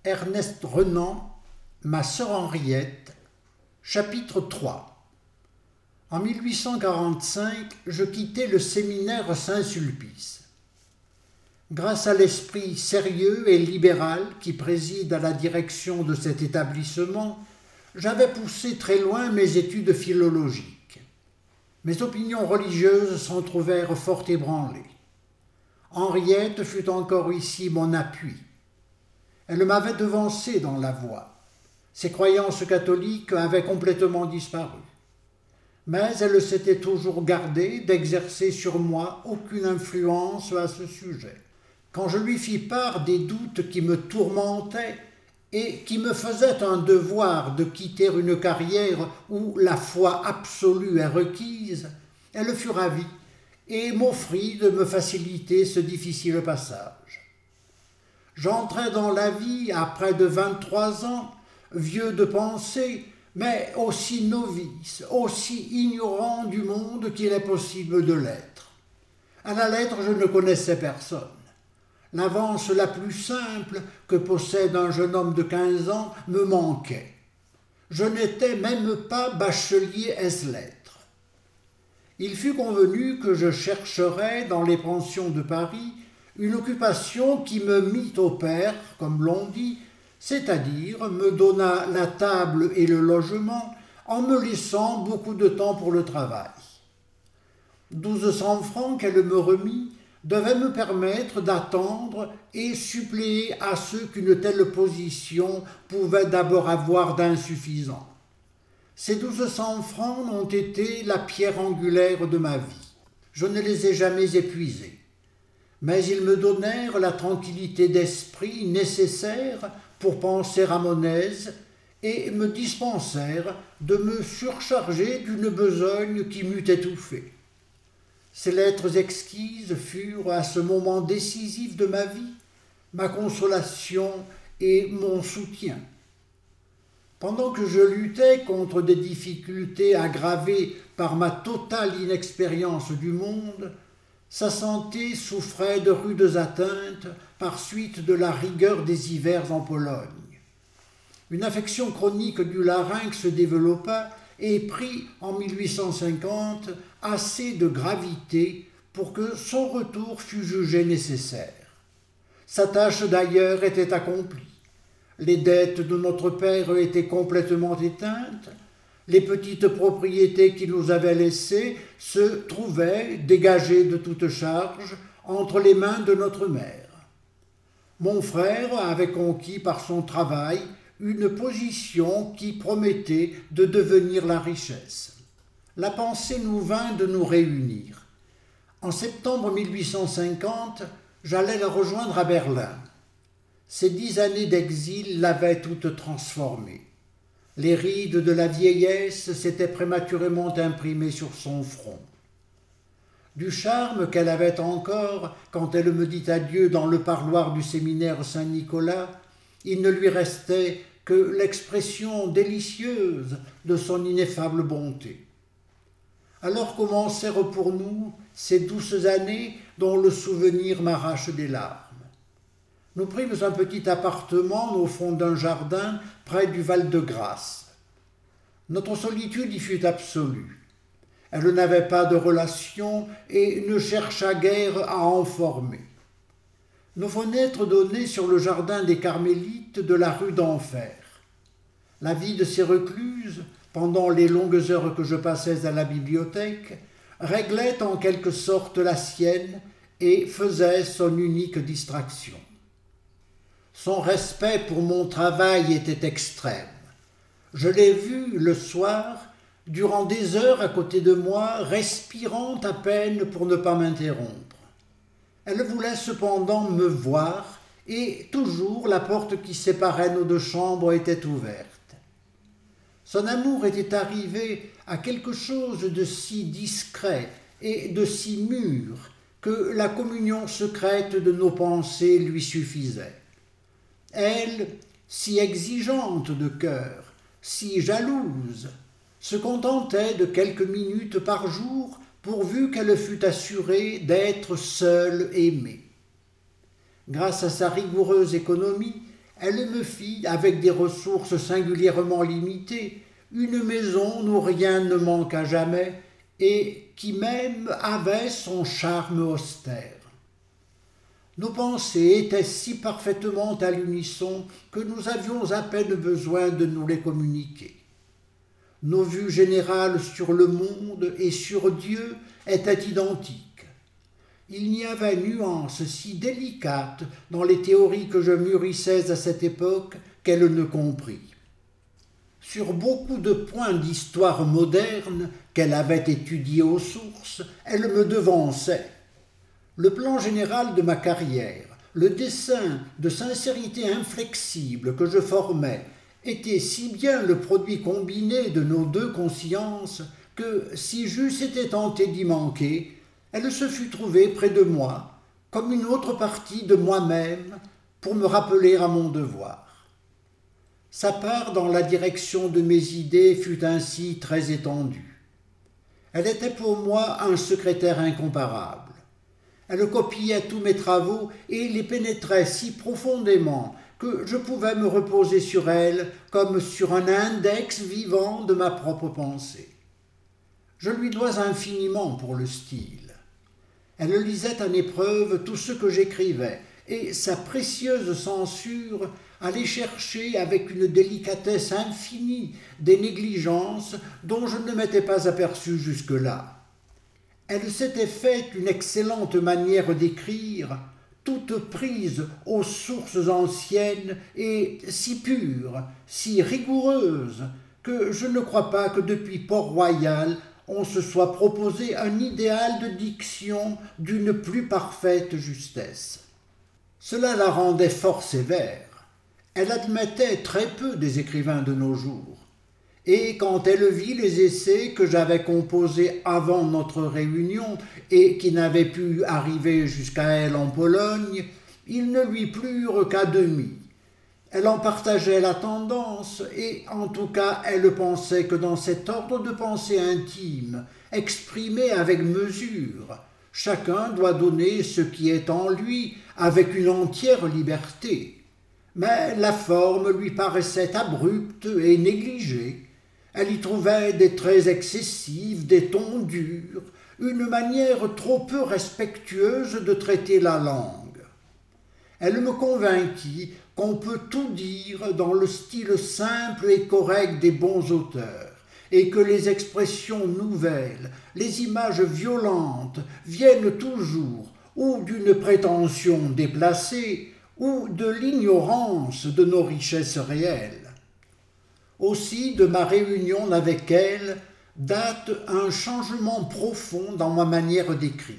Ernest Renan, Ma sœur Henriette, chapitre 3. En 1845, je quittai le séminaire Saint-Sulpice. Grâce à l'esprit sérieux et libéral qui préside à la direction de cet établissement, j'avais poussé très loin mes études philologiques. Mes opinions religieuses s'en trouvèrent fort ébranlées. Henriette fut encore ici mon appui. Elle m'avait devancé dans la voie. Ses croyances catholiques avaient complètement disparu. Mais elle s'était toujours gardée d'exercer sur moi aucune influence à ce sujet. Quand je lui fis part des doutes qui me tourmentaient et qui me faisaient un devoir de quitter une carrière où la foi absolue est requise, elle fut ravie et m'offrit de me faciliter ce difficile passage. J'entrai dans la vie à près de 23 ans, vieux de pensée, mais aussi novice, aussi ignorant du monde qu'il est possible de l'être. À la lettre, je ne connaissais personne. L'avance la plus simple que possède un jeune homme de 15 ans me manquait. Je n'étais même pas bachelier ès-lettres. Il fut convenu que je chercherais dans les pensions de Paris une occupation qui me mit au pair, comme l'on dit, c'est-à-dire me donna la table et le logement en me laissant beaucoup de temps pour le travail. 1200 francs qu'elle me remit devaient me permettre d'attendre et suppléer à ceux qu'une telle position pouvait d'abord avoir d'insuffisant. Ces 1200 francs ont été la pierre angulaire de ma vie. Je ne les ai jamais épuisés. Mais ils me donnèrent la tranquillité d'esprit nécessaire pour penser à mon aise et me dispensèrent de me surcharger d'une besogne qui m'eût étouffé. Ces lettres exquises furent, à ce moment décisif de ma vie, ma consolation et mon soutien. Pendant que je luttais contre des difficultés aggravées par ma totale inexpérience du monde, sa santé souffrait de rudes atteintes par suite de la rigueur des hivers en Pologne. Une affection chronique du larynx se développa et prit en 1850 assez de gravité pour que son retour fût jugé nécessaire. Sa tâche d'ailleurs était accomplie. Les dettes de notre père étaient complètement éteintes. Les petites propriétés qu'il nous avait laissées se trouvaient, dégagées de toute charge, entre les mains de notre mère. Mon frère avait conquis par son travail une position qui promettait de devenir la richesse. La pensée nous vint de nous réunir. En septembre 1850, j'allais la rejoindre à Berlin. Ces 10 années d'exil l'avaient toute transformée. Les rides de la vieillesse s'étaient prématurément imprimées sur son front. Du charme qu'elle avait encore quand elle me dit adieu dans le parloir du séminaire Saint-Nicolas, il ne lui restait que l'expression délicieuse de son ineffable bonté. Alors commencèrent pour nous ces douces années dont le souvenir m'arrache des larmes. Nous prîmes un petit appartement au fond d'un jardin près du Val-de-Grâce. Notre solitude y fut absolue. Elle n'avait pas de relations et ne chercha guère à en former. Nos fenêtres donnaient sur le jardin des Carmélites de la rue d'Enfer. La vie de ces recluses, pendant les longues heures que je passais à la bibliothèque, réglait en quelque sorte la sienne et faisait son unique distraction. Son respect pour mon travail était extrême. Je l'ai vue le soir, durant des heures à côté de moi, respirant à peine pour ne pas m'interrompre. Elle voulait cependant me voir, et toujours la porte qui séparait nos 2 chambres était ouverte. Son amour était arrivé à quelque chose de si discret et de si mûr que la communion secrète de nos pensées lui suffisait. Elle, si exigeante de cœur, si jalouse, se contentait de quelques minutes par jour pourvu qu'elle fût assurée d'être seule aimée. Grâce à sa rigoureuse économie, Elle me fit, avec des ressources singulièrement limitées, une maison où rien ne manque à jamais et qui même avait son charme austère. Nos pensées étaient si parfaitement à l'unisson que nous avions à peine besoin de nous les communiquer. Nos vues générales sur le monde et sur Dieu étaient identiques. Il n'y avait nuance si délicate dans les théories que je mûrissais à cette époque qu'elle ne comprit. Sur beaucoup de points d'histoire moderne qu'elle avait étudiés aux sources, elle me devançait. Le plan général de ma carrière, le dessein de sincérité inflexible que je formais, était si bien le produit combiné de nos deux consciences que, si j'eusse été tenté d'y manquer, elle se fût trouvée près de moi, comme une autre partie de moi-même, pour me rappeler à mon devoir. Sa part dans la direction de mes idées fut ainsi très étendue. Elle était pour moi un secrétaire incomparable. Elle copiait tous mes travaux et les pénétrait si profondément que je pouvais me reposer sur elle comme sur un index vivant de ma propre pensée. Je lui dois infiniment pour le style. Elle lisait en épreuve tout ce que j'écrivais, et sa précieuse censure allait chercher avec une délicatesse infinie des négligences dont je ne m'étais pas aperçu jusque-là. Elle s'était faite une excellente manière d'écrire, toute prise aux sources anciennes et si pure, si rigoureuse, que je ne crois pas que depuis Port-Royal on se soit proposé un idéal de diction d'une plus parfaite justesse. Cela la rendait fort sévère. Elle admettait très peu des écrivains de nos jours. Et quand elle vit les essais que j'avais composés avant notre réunion et qui n'avaient pu arriver jusqu'à elle en Pologne, ils ne lui plurent qu'à demi. Elle en partageait la tendance et, en tout cas, elle pensait que dans cet ordre de pensée intime, exprimé avec mesure, chacun doit donner ce qui est en lui avec une entière liberté. Mais la forme lui paraissait abrupte et négligée. Elle y trouvait des traits excessifs, des tons durs, une manière trop peu respectueuse de traiter la langue. Elle me convainquit qu'on peut tout dire dans le style simple et correct des bons auteurs, et que les expressions nouvelles, les images violentes viennent toujours ou d'une prétention déplacée ou de l'ignorance de nos richesses réelles. Aussi, de ma réunion avec elle date un changement profond dans ma manière d'écrire.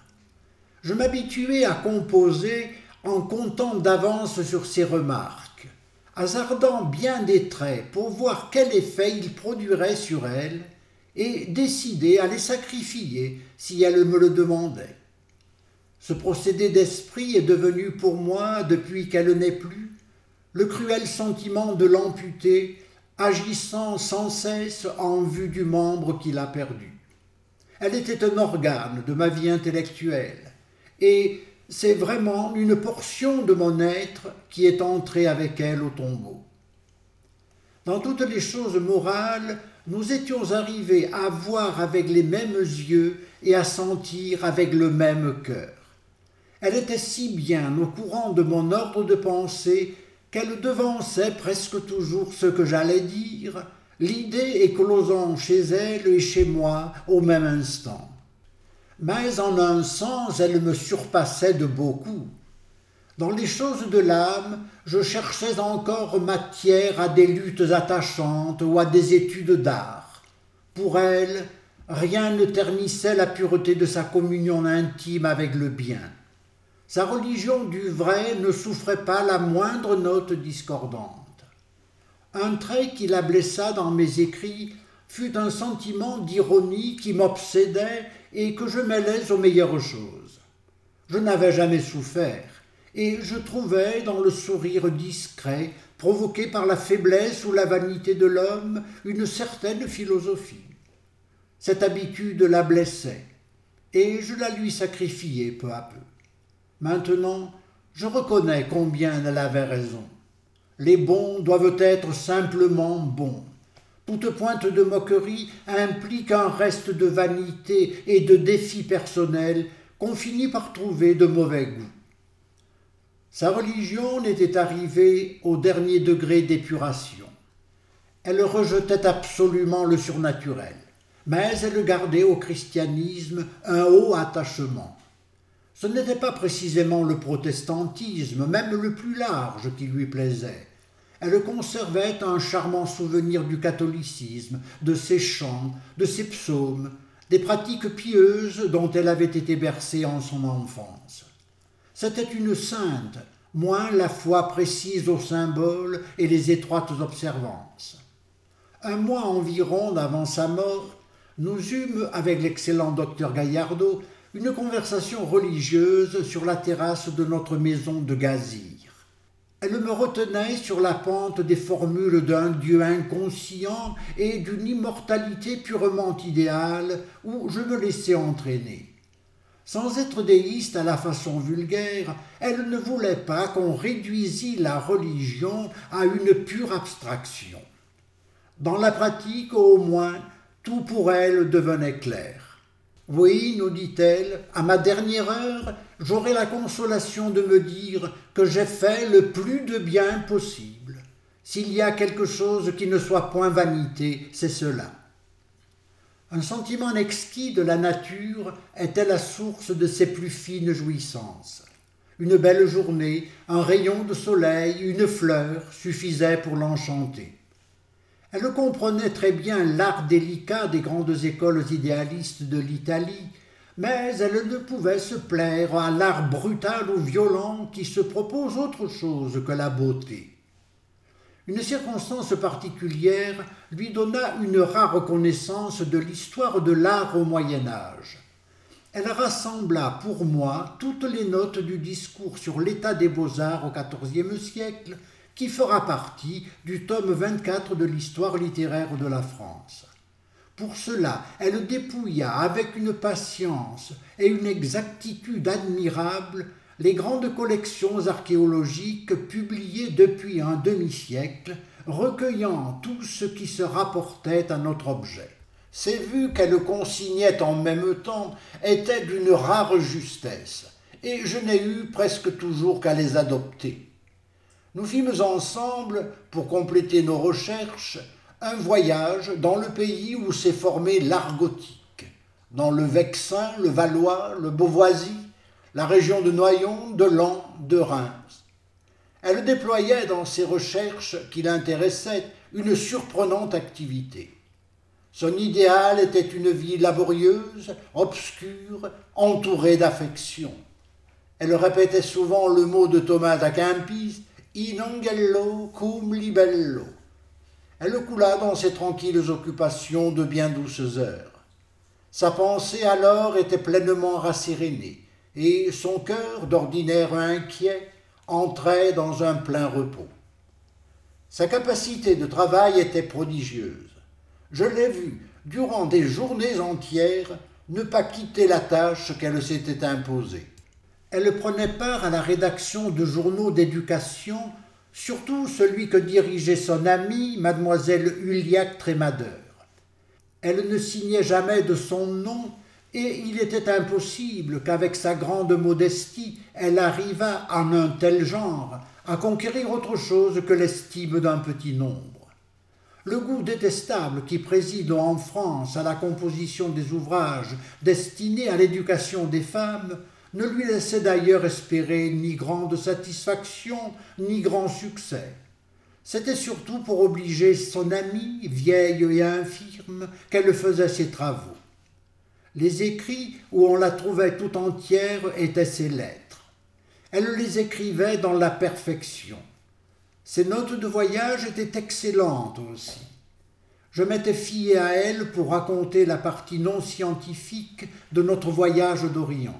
Je m'habituais à composer en comptant d'avance sur ses remarques, hasardant bien des traits pour voir quel effet ils produiraient sur elle et décider à les sacrifier si elle me le demandait. Ce procédé d'esprit est devenu pour moi, depuis qu'elle n'est plus, le cruel sentiment de l'amputé agissant sans cesse en vue du membre qu'il a perdu. Elle était un organe de ma vie intellectuelle et c'est vraiment une portion de mon être qui est entrée avec elle au tombeau. Dans toutes les choses morales, nous étions arrivés à voir avec les mêmes yeux et à sentir avec le même cœur. Elle était si bien au courant de mon ordre de pensée qu'elle devançait presque toujours ce que j'allais dire, l'idée éclosant chez elle et chez moi au même instant. Mais en un sens, elle me surpassait de beaucoup. Dans les choses de l'âme, je cherchais encore matière à des luttes attachantes ou à des études d'art. Pour elle, rien ne ternissait la pureté de sa communion intime avec le bien. Sa religion du vrai ne souffrait pas la moindre note discordante. Un trait qui la blessa dans mes écrits fut un sentiment d'ironie qui m'obsédait et que je mêlais aux meilleures choses. Je n'avais jamais souffert, et je trouvais dans le sourire discret, provoqué par la faiblesse ou la vanité de l'homme, une certaine philosophie. Cette habitude la blessait, et je la lui sacrifiais peu à peu. Maintenant, je reconnais combien elle avait raison. Les bons doivent être simplement bons. Toute pointe de moquerie implique un reste de vanité et de défi personnel qu'on finit par trouver de mauvais goût. Sa religion n'était arrivée au dernier degré d'épuration. Elle rejetait absolument le surnaturel, mais elle gardait au christianisme un haut attachement. Ce n'était pas précisément le protestantisme, même le plus large, qui lui plaisait. Elle conservait un charmant souvenir du catholicisme, de ses chants, de ses psaumes, des pratiques pieuses dont elle avait été bercée en son enfance. C'était une sainte, moins la foi précise aux symboles et les étroites observances. Un mois environ avant sa mort, nous eûmes, avec l'excellent docteur Gaillardeau, une conversation religieuse sur la terrasse de notre maison de Gazir. Elle me retenait sur la pente des formules d'un Dieu inconscient et d'une immortalité purement idéale où je me laissais entraîner. Sans être déiste à la façon vulgaire, elle ne voulait pas qu'on réduisît la religion à une pure abstraction. Dans la pratique, au moins, tout pour elle devenait clair. Oui, nous dit-elle, à ma dernière heure, j'aurai la consolation de me dire que j'ai fait le plus de bien possible. S'il y a quelque chose qui ne soit point vanité, c'est cela. Un sentiment exquis de la nature était la source de ses plus fines jouissances. Une belle journée, un rayon de soleil, une fleur suffisaient pour l'enchanter. Elle comprenait très bien l'art délicat des grandes écoles idéalistes de l'Italie, mais elle ne pouvait se plaire à l'art brutal ou violent qui se propose autre chose que la beauté. Une circonstance particulière lui donna une rare connaissance de l'histoire de l'art au Moyen Âge. Elle rassembla pour moi toutes les notes du discours sur l'état des beaux-arts au XIVe siècle, qui fera partie du tome 24 de l'histoire littéraire de la France. Pour cela, elle dépouilla avec une patience et une exactitude admirables les grandes collections archéologiques publiées depuis un demi-siècle, recueillant tout ce qui se rapportait à notre objet. Ces vues qu'elle consignait en même temps étaient d'une rare justesse, et je n'ai eu presque toujours qu'à les adopter. Nous fîmes ensemble, pour compléter nos recherches, un voyage dans le pays où s'est formé l'art gothique, dans le Vexin, le Valois, le Beauvoisis, la région de Noyon, de Laon, de Reims. Elle déployait dans ses recherches qui l'intéressaient une surprenante activité. Son idéal était une vie laborieuse, obscure, entourée d'affection. Elle répétait souvent le mot de Thomas à Kempis, in angelo cum libello. Elle coula dans ses tranquilles occupations de bien douces heures. Sa pensée alors était pleinement rassérénée, et son cœur, d'ordinaire inquiet, entrait dans un plein repos. Sa capacité de travail était prodigieuse. Je l'ai vue, durant des journées entières, ne pas quitter la tâche qu'elle s'était imposée. Elle prenait part à la rédaction de journaux d'éducation, surtout celui que dirigeait son amie, mademoiselle Uliac Trémadeur. Elle ne signait jamais de son nom, et il était impossible qu'avec sa grande modestie, elle arrivât en un tel genre à conquérir autre chose que l'estime d'un petit nombre. Le goût détestable qui préside en France à la composition des ouvrages destinés à l'éducation des femmes ne lui laissait d'ailleurs espérer ni grande satisfaction, ni grand succès. C'était surtout pour obliger son amie, vieille et infirme, qu'elle faisait ses travaux. Les écrits où on la trouvait tout entière étaient ses lettres. Elle les écrivait dans la perfection. Ses notes de voyage étaient excellentes aussi. Je m'étais fié à elle pour raconter la partie non scientifique de notre voyage d'Orient.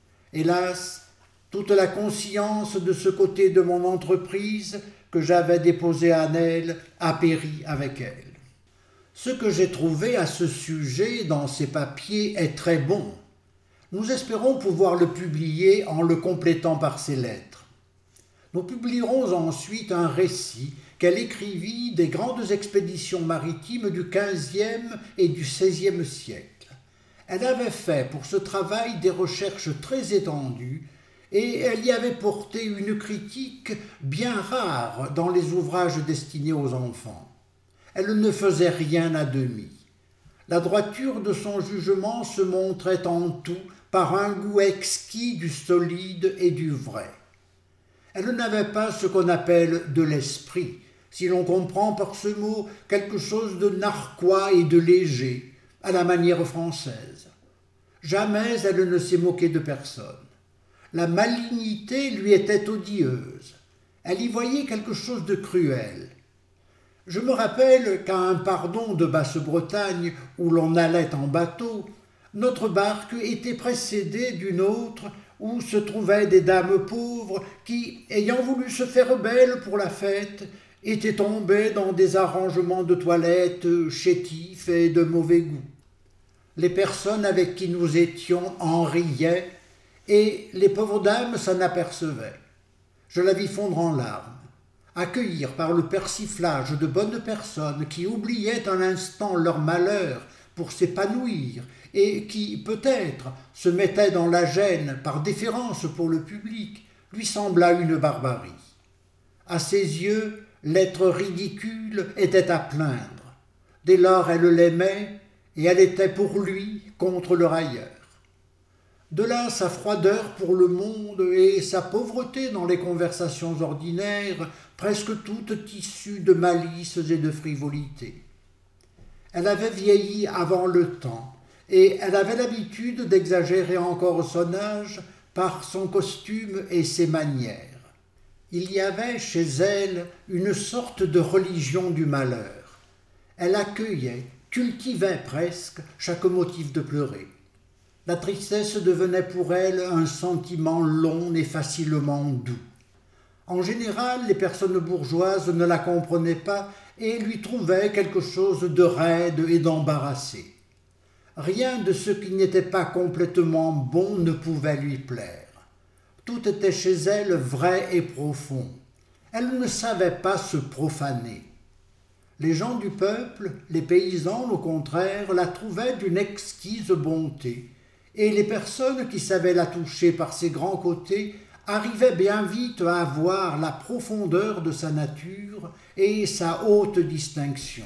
Hélas, toute la conscience de ce côté de mon entreprise que j'avais déposée en elle a péri avec elle. Ce que j'ai trouvé à ce sujet dans ces papiers est très bon. Nous espérons pouvoir le publier en le complétant par ces lettres. Nous publierons ensuite un récit qu'elle écrivit des grandes expéditions maritimes du XVe et du XVIe siècle. Elle avait fait pour ce travail des recherches très étendues et elle y avait porté une critique bien rare dans les ouvrages destinés aux enfants. Elle ne faisait rien à demi. La droiture de son jugement se montrait en tout par un goût exquis du solide et du vrai. Elle n'avait pas ce qu'on appelle de l'esprit, si l'on comprend par ce mot quelque chose de narquois et de léger, à la manière française. Jamais elle ne s'est moquée de personne. La malignité lui était odieuse. Elle y voyait quelque chose de cruel. Je me rappelle qu'à un pardon de Basse-Bretagne où l'on allait en bateau, notre barque était précédée d'une autre où se trouvaient des dames pauvres qui, ayant voulu se faire belles pour la fête, étaient tombées dans des arrangements de toilette chétifs et de mauvais goût. Les personnes avec qui nous étions en riaient et les pauvres dames s'en apercevaient. Je la vis fondre en larmes. Accueillir par le persiflage de bonnes personnes qui oubliaient un instant leur malheur pour s'épanouir et qui, peut-être, se mettaient dans la gêne par déférence pour le public, lui sembla une barbarie. À ses yeux, l'être ridicule était à plaindre. Dès lors, elle l'aimait et elle était pour lui contre le railleur. De là sa froideur pour le monde et sa pauvreté dans les conversations ordinaires, presque toutes issues de malices et de frivolité. Elle avait vieilli avant le temps, et elle avait l'habitude d'exagérer encore son âge par son costume et ses manières. Il y avait chez elle une sorte de religion du malheur. Elle accueillait, cultivait presque chaque motif de pleurer. La tristesse devenait pour elle un sentiment long et facilement doux. En général, les personnes bourgeoises ne la comprenaient pas et lui trouvaient quelque chose de raide et d'embarrassé. Rien de ce qui n'était pas complètement bon ne pouvait lui plaire. Tout était chez elle vrai et profond. Elle ne savait pas se profaner. Les gens du peuple, les paysans au contraire, la trouvaient d'une exquise bonté, et les personnes qui savaient la toucher par ses grands côtés arrivaient bien vite à voir la profondeur de sa nature et sa haute distinction.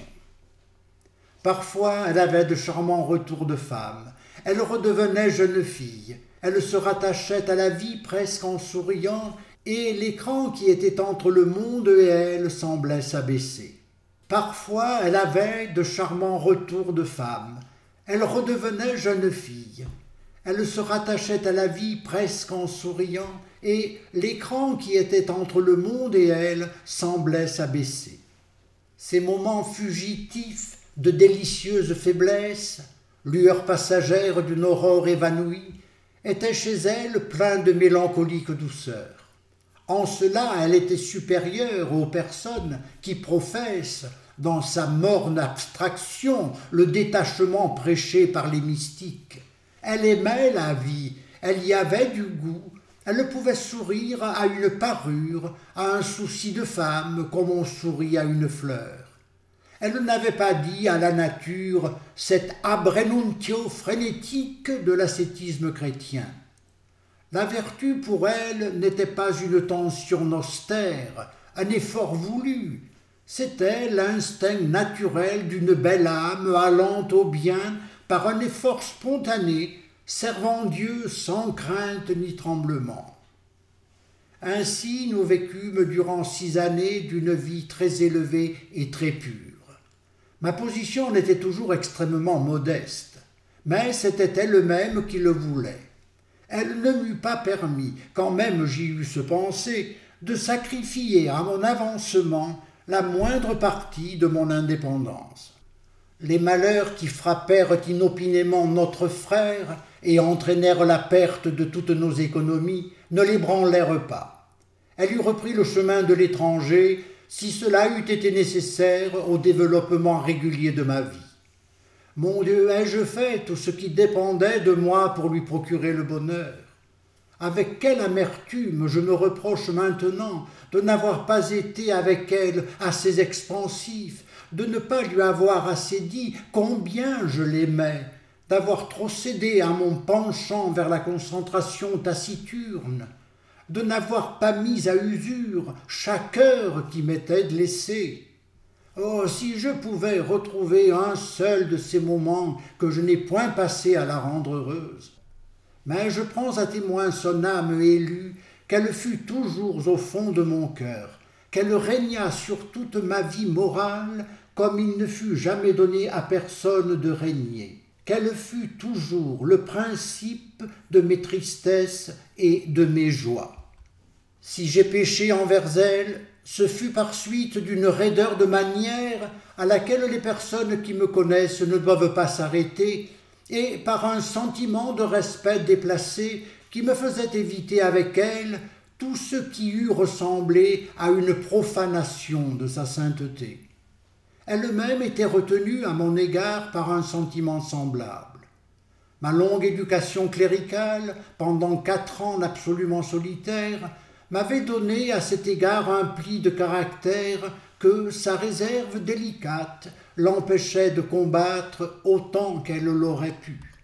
Parfois, elle avait de charmants retours de femme. Elle redevenait jeune fille. Elle se rattachait à la vie presque en souriant, et l'écran qui était entre le monde et elle semblait s'abaisser. Parfois, elle avait de charmants retours de femme. Elle redevenait jeune fille. Elle se rattachait à la vie presque en souriant, et l'écran qui était entre le monde et elle semblait s'abaisser. Ces moments fugitifs de délicieuse faiblesse, lueurs passagères d'une aurore évanouie, étaient chez elle pleins de mélancolique douceur. En cela, elle était supérieure aux personnes qui professent, dans sa morne abstraction, le détachement prêché par les mystiques. Elle aimait la vie, elle y avait du goût, elle pouvait sourire à une parure, à un souci de femme, comme on sourit à une fleur. Elle n'avait pas dit à la nature cet abrenuntio frénétique de l'ascétisme chrétien. La vertu pour elle n'était pas une tension austère, un effort voulu. C'était l'instinct naturel d'une belle âme allant au bien par un effort spontané, servant Dieu sans crainte ni tremblement. Ainsi nous vécûmes durant 6 années d'une vie très élevée et très pure. Ma position n'était toujours extrêmement modeste, mais c'était elle-même qui le voulait. Elle ne m'eût pas permis, quand même j'y eusse pensé, de sacrifier à mon avancement la moindre partie de mon indépendance. Les malheurs qui frappèrent inopinément notre frère et entraînèrent la perte de toutes nos économies ne l'ébranlèrent pas. Elle eût repris le chemin de l'étranger si cela eût été nécessaire au développement régulier de ma vie. Mon Dieu, ai-je fait tout ce qui dépendait de moi pour lui procurer le bonheur? Avec quelle amertume je me reproche maintenant de n'avoir pas été avec elle assez expansif, de ne pas lui avoir assez dit combien je l'aimais, d'avoir trop cédé à mon penchant vers la concentration taciturne, de n'avoir pas mis à usure chaque heure qui m'était laissée. Oh, si je pouvais retrouver un seul de ces moments que je n'ai point passé à la rendre heureuse. Mais je prends à témoin son âme élue, qu'elle fut toujours au fond de mon cœur, qu'elle régna sur toute ma vie morale comme il ne fut jamais donné à personne de régner, qu'elle fut toujours le principe de mes tristesses et de mes joies. Si j'ai péché envers elle, ce fut par suite d'une raideur de manière à laquelle les personnes qui me connaissent ne doivent pas s'arrêter, et par un sentiment de respect déplacé qui me faisait éviter avec elle tout ce qui eût ressemblé à une profanation de sa sainteté. Elle-même était retenue à mon égard par un sentiment semblable. Ma longue éducation cléricale, pendant 4 ans absolument solitaire, m'avait donné à cet égard un pli de caractère que sa réserve délicate l'empêchait de combattre autant qu'elle l'aurait pu.